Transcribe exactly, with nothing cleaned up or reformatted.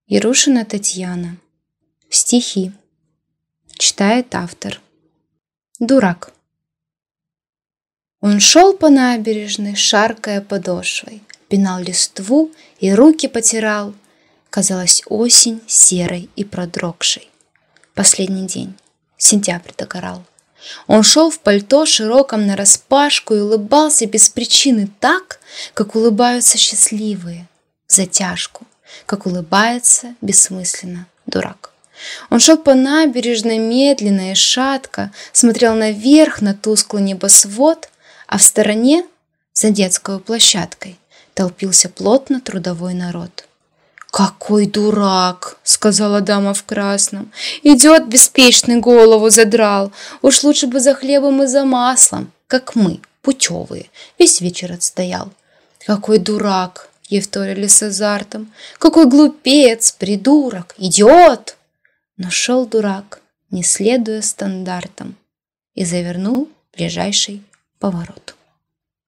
Ярушина Татьяна. Стихи. Читает автор. Дурак. Он шел по набережной, шаркая подошвой, пинал листву и руки потирал. Казалась осень серой и продрогшей. Последний день, сентябрь догорал. Он шел в пальто широком нараспашку и улыбался без причины так, как улыбаются счастливые, в затяжку, как улыбается бессмысленно дурак. Он шел по набережной медленно и шатко, смотрел наверх на тусклый небосвод, а в стороне, за детской площадкой, толпился плотно трудовой народ. «Какой дурак!» — сказала дама в красном. «Идет беспечный, голову задрал. Уж лучше бы за хлебом и за маслом, как мы, путевые, весь вечер отстоял». «Какой дурак!» — ей вторили с азартом. «Какой глупец, придурок, идиот!» Но шел дурак, не следуя стандартам, и завернул в ближайший поворот.